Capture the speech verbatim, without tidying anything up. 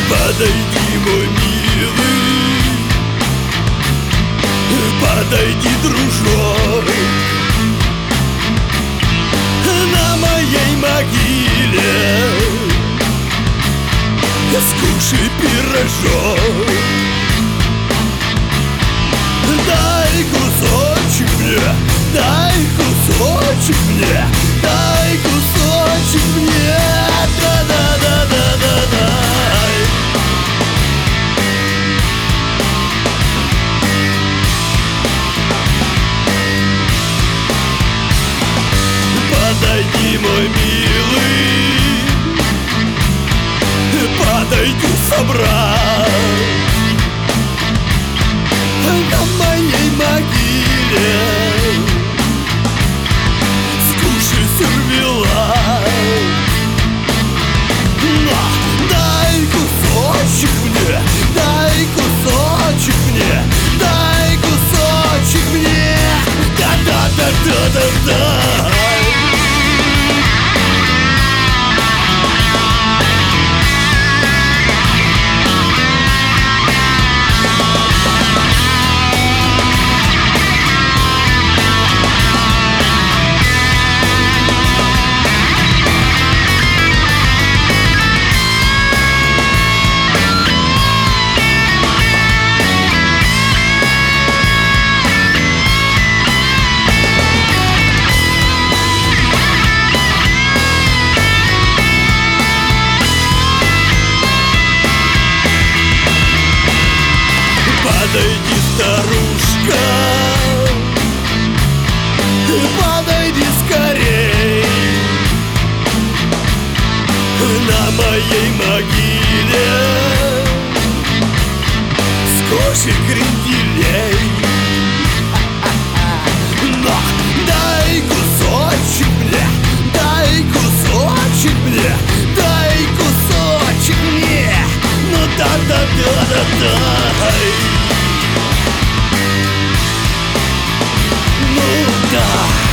Подойди, мой милый, подойди, дружок. На моей могиле скушай пирожок. Дай кусочек мне, дай кусочек мне, дай кусочек мне, да-да-да-да-да-дай. Подойди, мой милый, подойди, собрат. На моей могиле скушай сервелат. На, дай кусочек мне, дай кусочек мне, дай кусочек мне, да-да-да-да-да-дай. Подойди, старушка, подойди скорей. На моей могиле скушай кренделей. Но дай кусочек мне, дай кусочек мне, дай кусочек мне, ну да-да-да-да-дай. Ну да.